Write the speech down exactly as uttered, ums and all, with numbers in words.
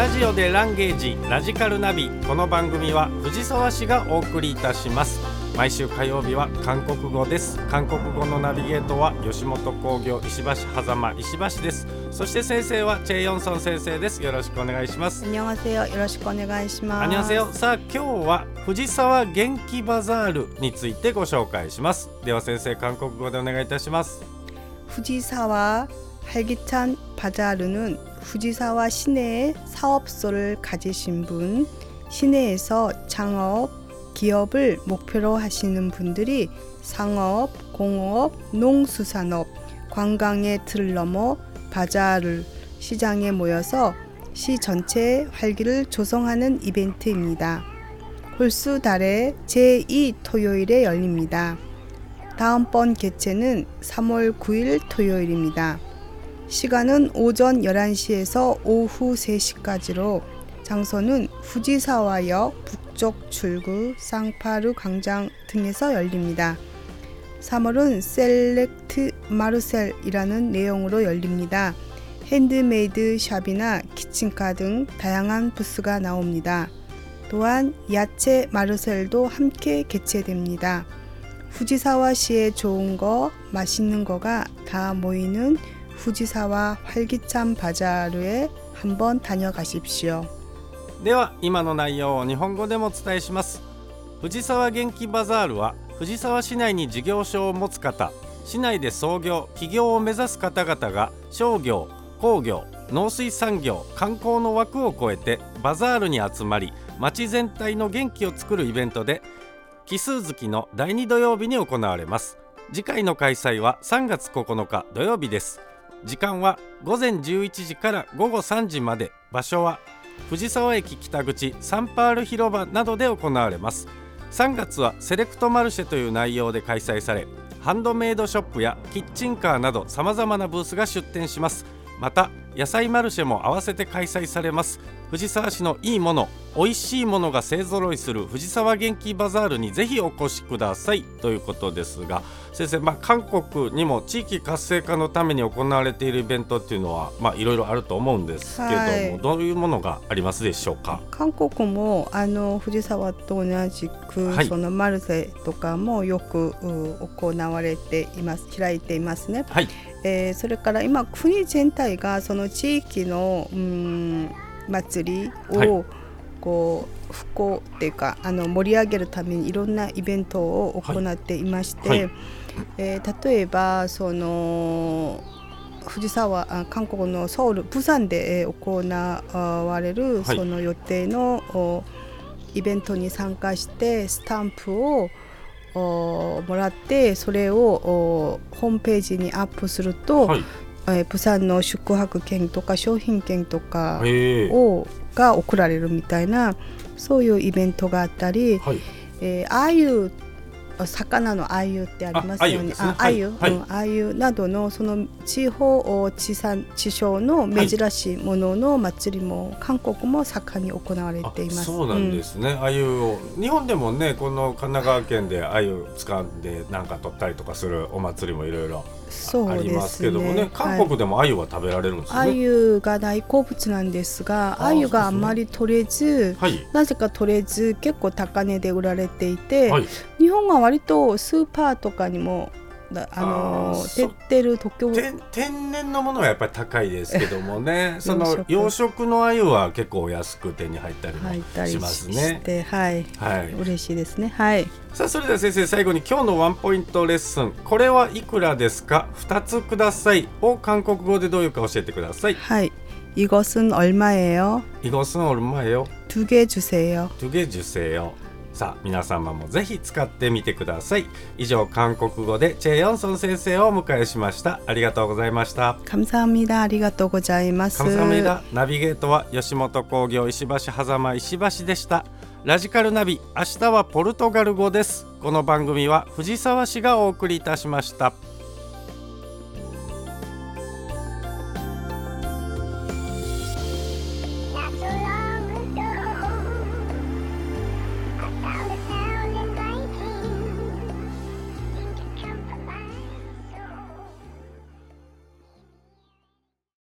ラジオでランゲージラジカルナビ。この番組は藤沢市がお送りいたします。毎週火曜日は韓国語です。韓国語のナビゲートは吉本興業石橋狭間石橋です。そして先生はチェ・ヨンソン先生です。よろしくお願いします。 안녕하세요。よろしくお願いします。 안녕하세요。さあ今日は藤沢元気バザールについてご紹介します。では先生、韓国語でお願いいたします。 후지사와 활기찬 바자르는 후지사와 시내에 사업소를 가지신 분, 시내에서 창업, 기업을 목표로 하시는 분들이 상업, 공업, 농수산업, 관광의 틀을 넘어 바자르 시장에 모여서 시 전체의 활기를 조성하는 이벤트입니다. 홀수 달에 제이 토요일에 열립니다. 다음번 개최는 삼월 구일 토요일입니다. 시간은 오전 열한 시에서 오후 세 시까지로 장소는 후지사와역, 북쪽 출구, 쌍파르 광장 등에서 열립니다. 삼월은 셀렉트 마르셀이라는 내용으로 열립니다. 핸드메이드 샵이나 키친카 등 다양한 부스가 나옵니다. 또한 야채 마르셀도 함께 개최됩니다. 후지사와시에 좋은 거, 맛있는 거가 다 모이는 후지사와 활기찬 바자르에 한번 다녀가십시오. では今の内容を日本語でもお伝えします。藤沢元気バザールは藤沢市内に事業所を持つ方、市内で創業起業を目指す方々が商業、工業、農水産業、観光の枠を超えてバザールに集まり、町全体の元気を作るイベントで奇数月のだいに土曜日に行われます。次回の開催はさんがつここのか土曜日です。時間はごぜんじゅういちじからごごさんじまで。場所は藤沢駅北口サンパール広場などで行われます。さんがつはセレクトマルシェという内容で開催され、ハンドメイドショップやキッチンカーなどさまざまなブースが出店します。また野菜マルシェも合わせて開催されます。藤沢市のいいもの、おいしいものが勢ぞろいする藤沢元気バザールにぜひお越しくださいということですが、先生、まあ、韓国にも地域活性化のために行われているイベントっていうのは、まあ、いろいろあると思うんですけども、はい、どういうものがありますでしょうか。 韓国もあの藤沢と同じく、はい、そのマルセとかもよく行われています、開いていますね。はい、えー、それから今国全体がその地域のうーん祭りを、はい、こう復興っていうかあの盛り上げるためにいろんなイベントを行っていまして、はいはい、えー、例えばその藤沢、韓国のソウル、釜山で行われる、はい、その予定のイベントに参加してスタンプをもらって、それをホームページにアップすると、はい、えー、釜山の宿泊券とか商品券とかをが送られるみたいな、そういうイベントがあったり、はい、えー、ああいう魚のあゆってありますよね。あゆ、あゆなどのその地方地産地消の珍しいものの祭りも韓国も盛んに行われています。 そうなんですね。あゆを日本でもね、この神奈川県であゆ掴んでなんか取ったりとかするお祭りもいろいろありますけどもね、はい、韓国でもあゆは食べられるんですね。 あゆが大好物なんですが、あゆがあんまり取れず、はい、なぜか取れず結構高値で売られていて、はい、日本が割とスーパーとかにもあの出てる時天然のものはやっぱり高いですけどもねその養殖の鮎は結構安く手に入ったりもしますね。 して、はいはい、嬉しいですね。はい。 さあそれでは先生、最後に今日のワンポイントレッスン、これはいくらですか、ふたつくださいを韓国語でどういうか教えてください。 はい。이것은 얼마예요? 이것은 얼마예요? 두 개 주세요. 두 개 주세요.さあ皆様もぜひ使ってみてください。以上、韓国語でチェ・ヨンソン先生をお迎えしました。ありがとうございました。 감사합니다。ありがとうございます。 감사합니다。ナビゲートは吉本興業石橋狭間石橋でした。ラジカルナビ、明日はポルトガル語です。この番組は藤沢市がお送りいたしました。